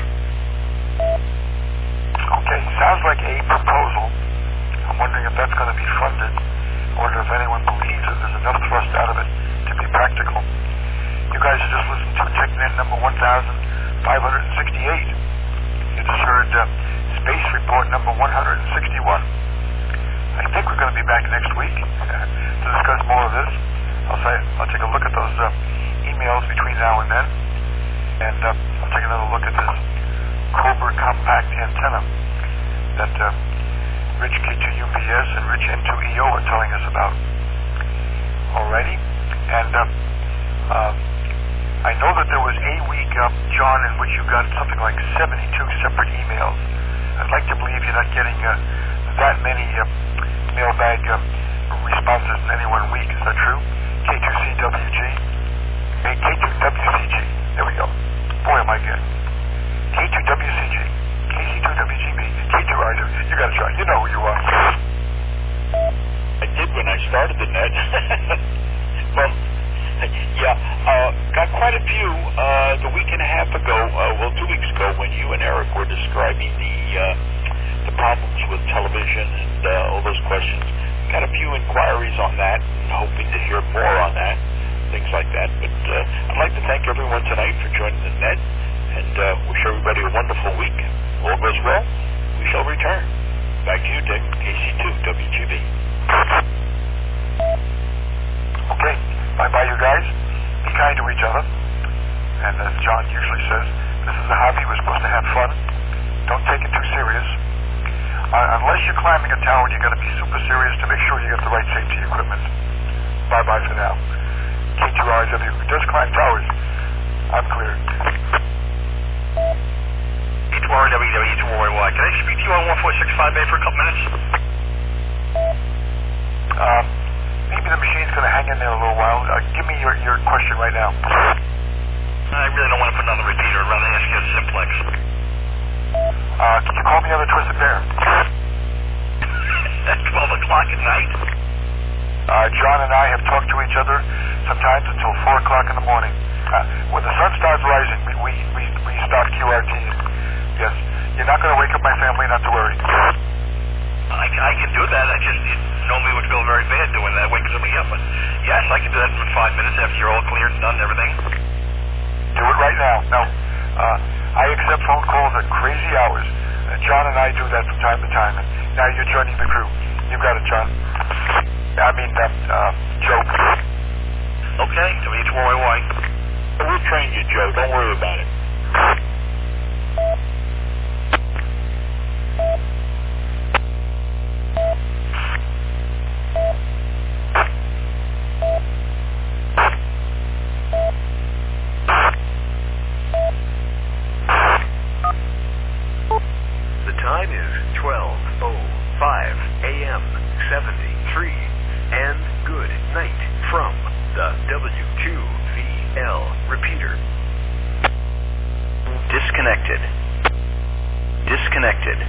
Okay, sounds like a proposal. I'm wondering if that's going to be funded, or if anyone believes that there's enough thrust out of it to be practical. You guys just listened to TechNet number one thousand five hundred sixty-eight. You just heard uh, Space Report number one hundred sixty-one. I think we're going to be back next week to discuss more of this. I'll say I'll take a look at those uh, emails between now and then, and uh, I'll take another look at this Cobra compact antenna that uh, Rich K two U P S and Rich N two E O are telling us about. Alrighty, and uh, uh, I know that there was a week, uh, John, in which you got something like seventy-two separate emails. I'd like to believe you're not getting uh, that many uh, mailbag uh, responses in any one week. Is that true? K two C W G? Hey, K two W C G. There we go. Boy, am I good. K two W C G. K C two W G B. K two R two. You got to try. You know who you are. I did when I started the net. Well, yeah, uh, got quite a few uh, the week and a half ago, uh, well, two weeks ago, when you and Eric were describing the uh, the problems with television and uh, all those questions. Got a few inquiries on that, and hoping to hear more on that, things like that. But uh, I'd like to thank everyone tonight for joining the net, and uh, wish everybody a wonderful week. All goes well, we shall return. Back to you, Dick, K C two W G B. Okay, bye-bye, you guys. Be kind to each other. And as John usually says, this is a hobby. We're supposed to have fun. Don't take it too serious. Uh, unless you're climbing a tower, you got to be super serious to make sure you get the right safety equipment. Bye-bye for now. K two R W. Who does climb towers? I'm clear. K two R W W two Y Y. Can I speak to you on one four six five A for a couple minutes? Um, maybe the machine's going to hang in there a little while. Uh, give me your, your question right now. I really don't want to put it on the repeater. I'd rather ask you a simplex. Uh, can you call me on the Twisted Bear? At twelve o'clock at night? Uh, John and I have talked to each other sometimes until four o'clock in the morning. Uh, when the sun starts rising, we, we, we, we start Q R T. Yes, you're not going to wake up my family, not to worry. I, I can do that. I just, you know me would feel very bad doing that, waking somebody up. But yes, I can do that in five minutes after you're all cleared and done and everything. Do it right now. No, uh, I accept phone calls at crazy hours. Uh, John and I do that from time to time. And now you're joining the crew. You got it, John. I mean, uh, uh, Joe. Okay, W H four Y Y. We'll train you, Joe. Don't worry about it. The time is twelve oh five a m seventy-three, and good night from the W Q V L repeater. Disconnected. Disconnected.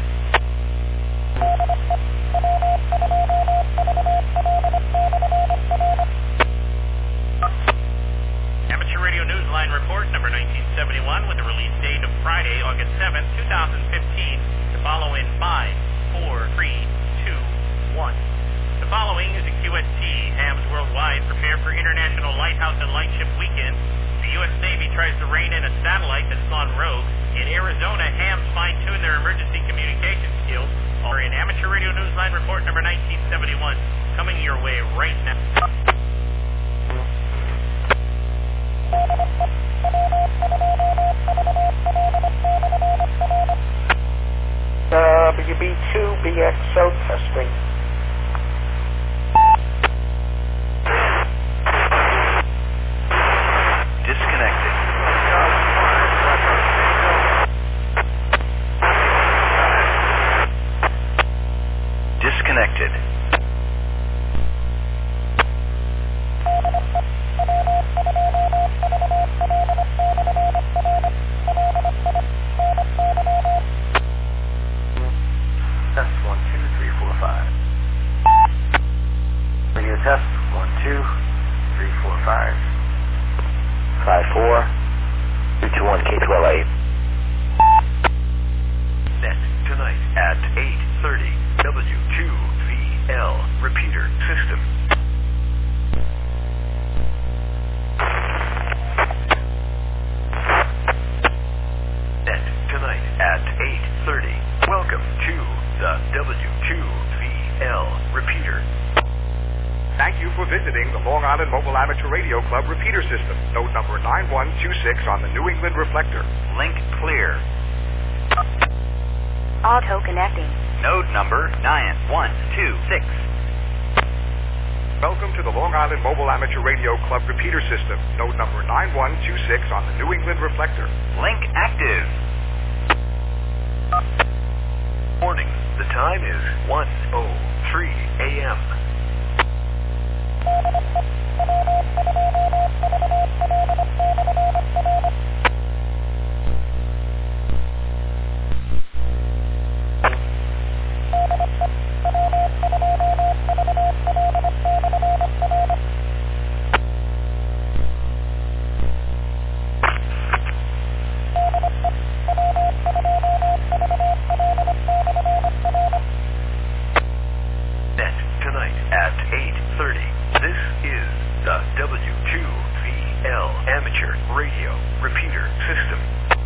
Amateur Radio Newsline report number nineteen seventy-one with the release date of Friday, August seventh, twenty fifteen. To follow in five, four, three, two, one. The following is a Q S T. Hams Worldwide prepare for International Lighthouse and Lightship Weekend. The U S Navy tries to rein in a satellite that's gone rogue. In Arizona, hams fine-tune their emergency communication skills. Or in Amateur Radio Newsline report number nineteen seventy-one, coming your way right now. W B two B X O testing. Disconnected. five. five four. two two one K two L A. Net tonight at eight thirty. W two V L. Repeater system. Net tonight at eight thirty. Welcome to the W two V L repeater. Thank you for visiting the Long Island Mobile Amateur Radio Club repeater system. Node number nine one two six on the New England reflector. Link clear. Auto connecting. Node number nine one two six. Welcome to the Long Island Mobile Amateur Radio Club repeater system. Node number nine one two six on the New England reflector. Link active. Morning. The time is one oh three a.m. Net tonight at eight thirty. This is the W two V L Amateur Radio Repeater System.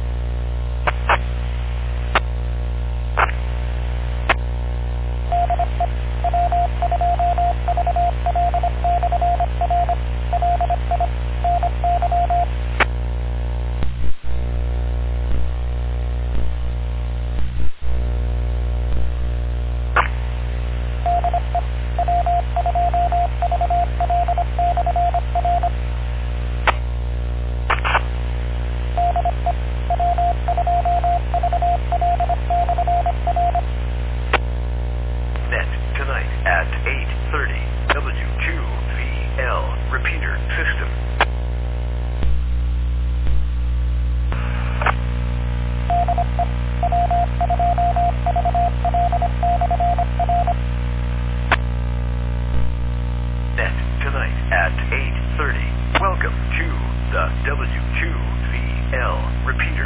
Net tonight at eight thirty. W two V L Repeater System. Net tonight at eight thirty. Welcome to the W two V L Repeater.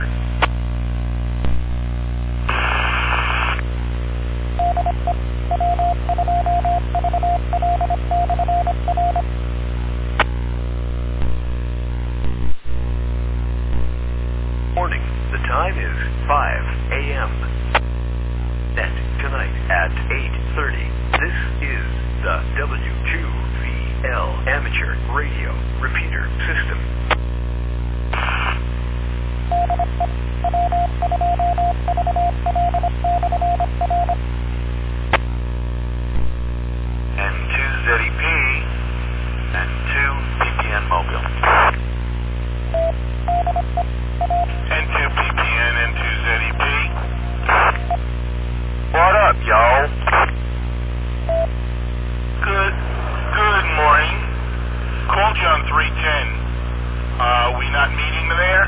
Morning. The time is five a.m. Net tonight at eight thirty. This is the W two V L Amateur Radio Repeater System. N two Z E P and two P P N Mobile. N two P P N, N two Z E P. What up, y'all? Good, good morning. Called you on three ten. Uh, we not meeting there?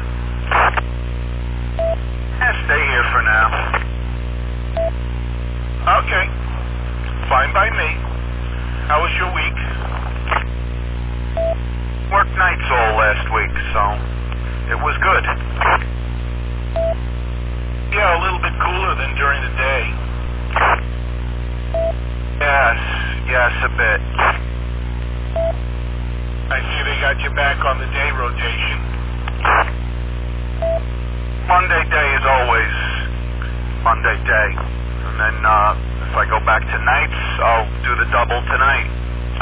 Eh, stay here for now. Okay. Fine by me. How was your week? Worked nights all last week, so it was good. Yeah, a little bit cooler than during the day. Yes, yes, a bit. I see they got you back on the day rotation. Monday day is always Monday day. And then uh, if I go back to nights, I'll do the double tonight.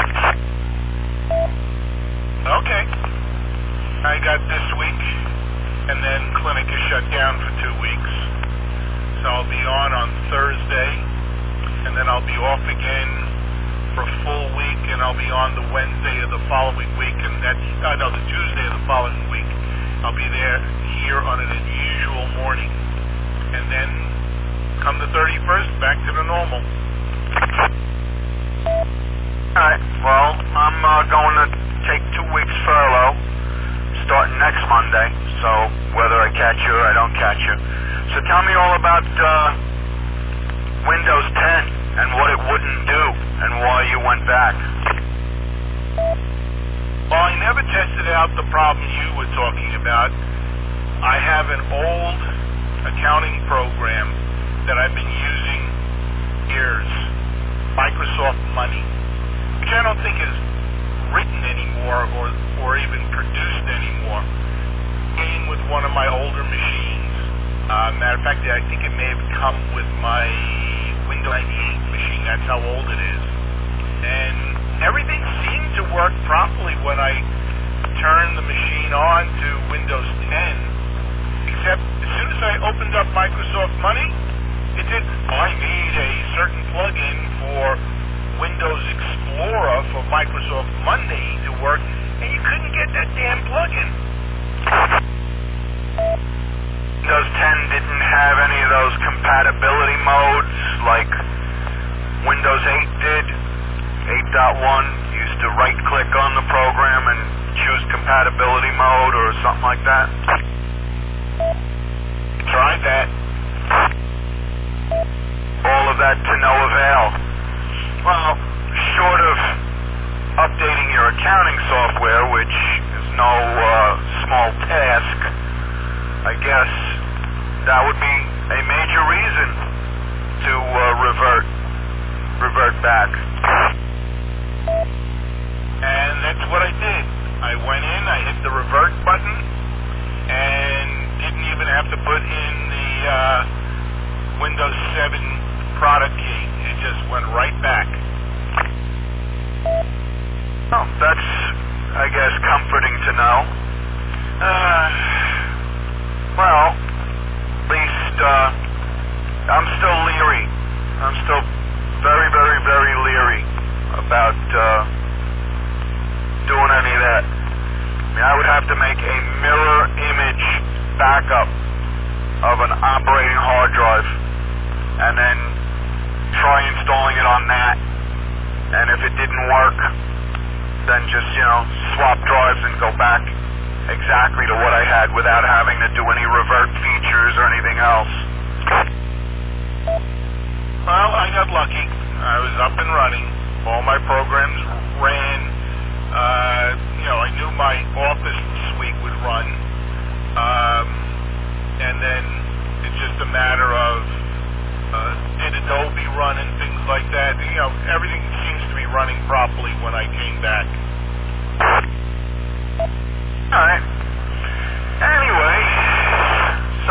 Okay. I got this week, and then clinic is shut down for two weeks. So I'll be on on Thursday, and then I'll be off again for a full week, and I'll be on the Wednesday of the following week, and that's, uh, no, the Tuesday of the following week. I'll be there here on an unusual morning. And then come the thirty-first, back to the normal. Alright, well, I'm uh, going to take two weeks furlough starting next Monday, so whether I catch you or I don't catch you. So tell me all about uh, Windows ten and what it wouldn't do and why you went back. Well, I never tested out the problem you were talking about. I have an old accounting program that I've been using years, Microsoft Money, which I don't think is written anymore or, or even produced anymore. Came with one of my older machines. Uh, matter of fact, I think it may have come with my Windows ninety-eight machine. That's how old it is. And everything seemed to work properly when I turned the machine on to Windows ten. Except as soon as I opened up Microsoft Money, it did. I need a certain plugin for Windows Explorer for Microsoft Monday to work, and you couldn't get that damn plugin. Windows ten didn't have any of those compatibility modes like Windows eight did. eight point one used to right-click on the program and choose compatibility mode or something like that. Tried that. All of that to no avail. Well, short of updating your accounting software, which is no uh, small task, I guess that would be a major reason to uh, revert, revert back. And that's what I did. I went in, I hit the revert button, and didn't even have to put in the uh, Windows seven product key. It just went right back. Oh, that's, I guess, comforting to know. Uh, well, at least uh, I'm still leery. I'm still very, very, very leery about uh, doing any of that. I mean, I would have to make a mirror image backup of an operating hard drive and then try installing it on that. And if it didn't work, then just, you know, swap drives and go back exactly to what I had without having to do any revert features or anything else. Well, I got lucky. I was up and running. All my programs ran. Uh, you know, I knew my Office suite would run. Um, and then it's just a matter of uh, did Adobe run and things like that. You know, everything seems to be running properly when I came back. All right. Anyway, so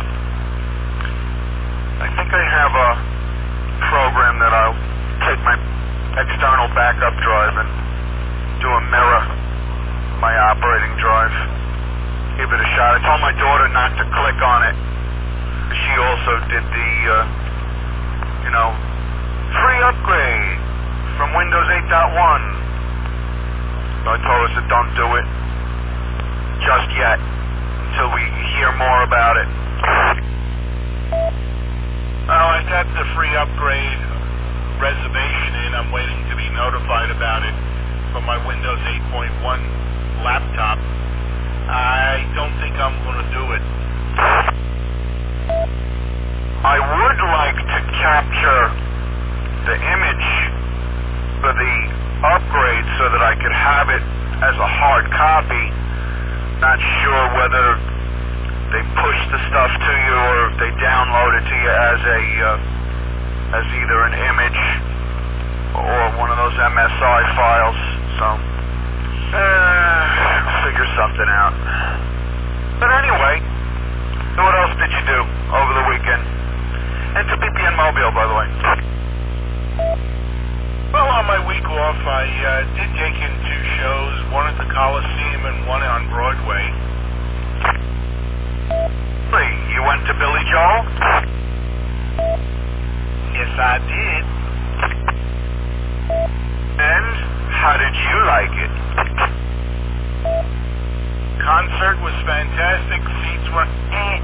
I think I have a program that I'll take my external backup drive and do a mirror my operating drive. Give it a shot. I told my daughter not to click on it. She also did the, uh, you know, free upgrade from Windows eight point one. So I told her to don't do it just yet until we hear more about it. Well, I got the free upgrade reservation in. I'm waiting to be notified about it for my Windows eight point one laptop. I don't think I'm going to do it. I would like to capture the image for the upgrade so that I could have it as a hard copy. Not sure whether they push the stuff to you or if they download it to you as a uh, as either an image or one of those M S I files. So uh, figure something out. But anyway, what else did you do over the weekend? And to B P N Mobile, by the way. Well, on my week off, I uh, did take in two shows, one at the Coliseum and one on Broadway. Hey, you went to Billy Joel? Yes, I did. And how did you like it? Concert was fantastic. Seats were eh.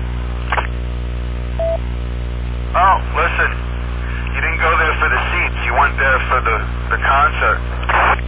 Oh, listen, you didn't go there for the seats. You went there for the, the concert.